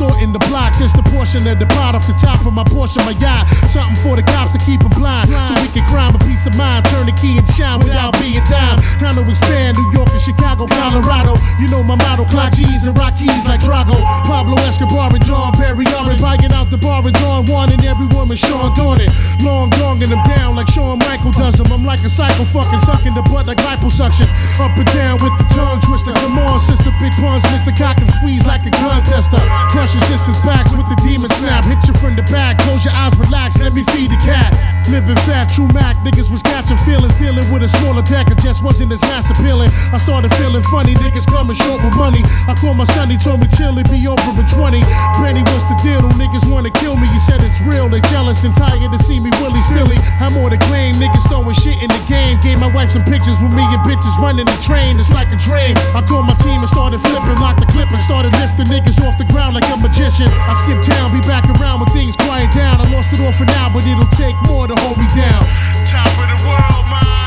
sorting the blocks. It's the portion of the pot off the top of my portion, my yacht. Something for the cops to keep them blind, so we can crime a peace of mind. Turn the key and shine without being dime. Time to expand, New York and Chicago, Colorado. You know my motto, clock G's and rock keys like Drago. Pablo Escobar and John Perry are buying out the bar and Dawn One and every woman Sean Dornan. Longing them down like Shawn Michael does them. I'm like a psycho fucking sucking the butt like liposuction. Up and down with the tongue twister. Come on, sister, big puns, Mr. Cock and squeeze like a gun tester. Crush your sister's backs with the demon snap. Hit you from the back, close your eyes, relax, let me feed the cat. Living fat, true Mac, niggas was catching feelings. Dealing with a smaller deck, it just wasn't as mass appealing. I started feeling funny, niggas coming short with money. I called my son, he told me chill, it be over in 20. Benny, what's the deal? Them niggas wanna kill me. You said it's real, they jealous and tired to see me willy silly. I'm more to claim, niggas throwing shit in the game. Gave my wife some pictures with me and bitches running the train. It's like a dream. I called my team and started flipping, locked the clip and started lifting niggas off the ground like a magician. I skip town, be back around when things quiet down. I lost it all for now, but it'll take more to hold me down. Top of the world, man.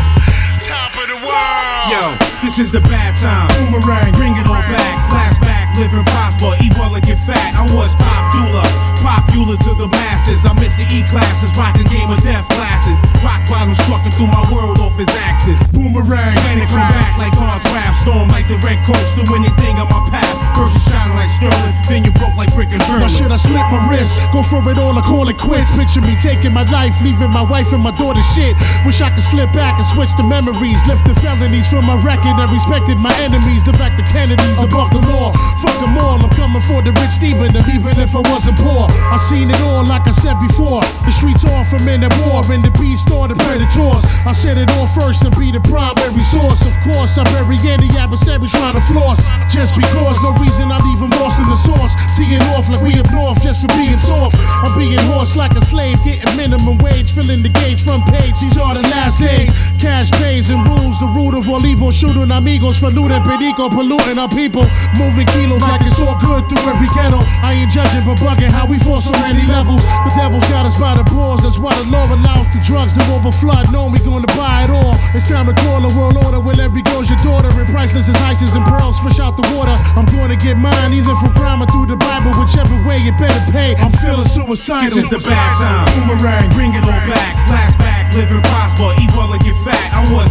Top of the world. Yo, this is the bad time. Boomerang, bring it all back. Flashback, living prosper, eat well and get fat. I was popular to the masses. I missed the E classes, rocking game of death glasses. Rock bottom strucking through my world off his axis. Boomerang, planet come back like on draft. Storm like the red coast, do anything on my path. First you shining like sterling, then you broke like brick and burn. Now should I slip my wrist, go for it all or call it quits? Picture me taking my life, leaving my wife and my daughter shit. Wish I could slip back and switch the memories. Lift the felonies from my record and respected my enemies. Direct the Kennedys above the law. Fuck them all, I'm coming for the rich Steven, even if I wasn't poor. I seen it all like I said before. The streets all from in at war, and the beast or the predators. I said it all first and be the primary source. Of course, I bury any adversary trying to floss. Just because, no reason I'm even lost in the source. Teeing off like we up north just for being soft. I'm being horsed like a slave, getting minimum wage, filling the gauge front page. These are the last days. Cash pays and rules, the root of all evil. Shooting amigos for looting, perico, polluting our people. Moving kilos like it's all good through every ghetto. I ain't judging but bugging how we fall so many levels. The devil's got us by the balls, that's why the law allows the drugs to overflood. Know we gonna buy it all. It's time to call a world order where every girl's your daughter. And priceless as ices and pearls fresh out the water. I'm gonna get mine either from crime or through the Bible. Whichever way you better pay. I'm feeling suicidal. This is the bad time. Boomerang, bring it all back. Flashback, living prosper, eat well and get fat. I was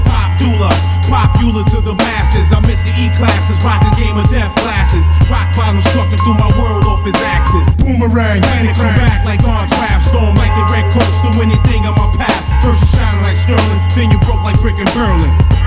popular to the masses. I missed the E classes, rocking game of death glasses. Rock bottom strucking through my world off his axis. Boomerang, planet come back like on draft. Storm like the red coast, do anything on my path. First you shining like sterling, then you broke like brick and Berlin.